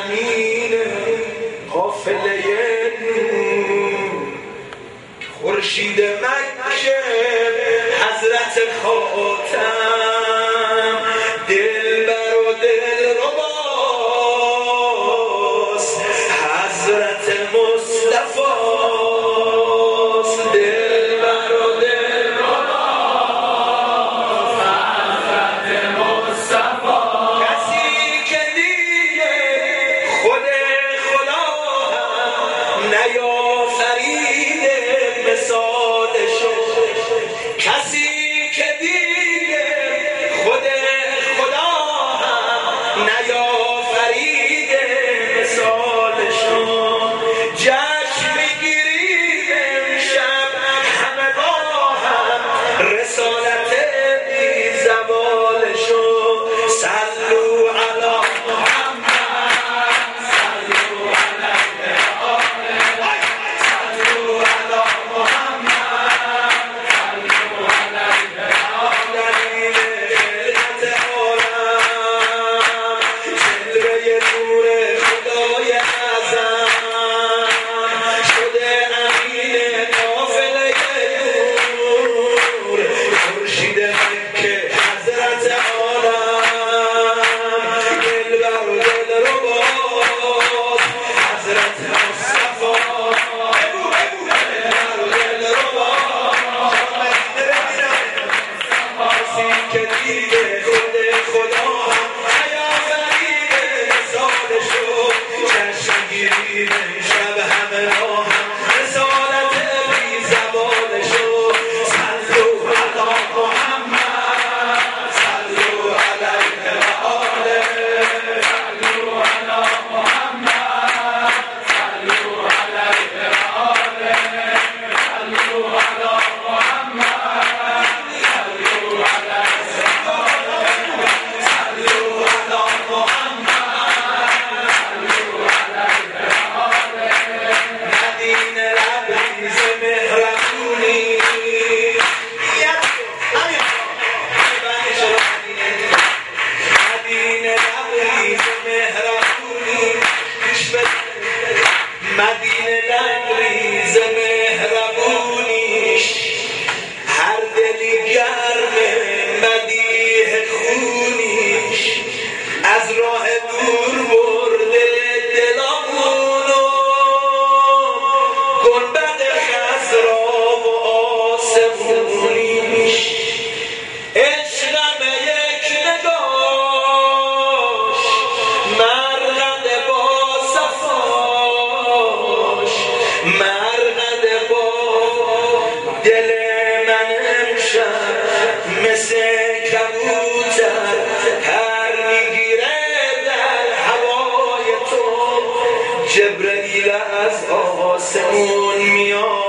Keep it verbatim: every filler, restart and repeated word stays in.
امین قافله نور خورشید مکه حضرت خاتم دلبر و دلرباست حضرت مصطفاست دلبر و دلرباست حضرت مصطفاست کسی که دیگه خود خدا هم نیافریده مثالشو کسی که دیگه خود خدا هم نیافریده مثالشو جشن میگیریم امشب همه با هم رسالت بی زوالشو صلو علی محمد صلو علیه آله صلو علی محمد صلو علیه آله خلقت عالم جلوه نور خدای اعظم شده امین قافله نور خورشید مکه حضرت عالم دلبر و دلرباست حضرت مصطفی دلبر و دلرباست کسی که دیده خود خدا هم نیافریده مثالشو جشن گیریم امشب همه با هم رسالت بی زوالشو صلو علی محمد صلو علیه و آله صلو علی محمد صلو علیه و آله صلو علی محمد صلو علیه و آله صلو علی محمد مدینه لبریز مهربونی مدینه لبریز مهربونی مدینه لبریز مهربونیش هر دلی گرمه مدیح خونیش از راه دور برده دلامونو گنبد خضرا و آسمونیش عشقم یک نگاش مرقد با صفاش مرقد با دل من امشب مثل کبوتر پر میگیره در هوای تو جبرئیل از آسمون میاد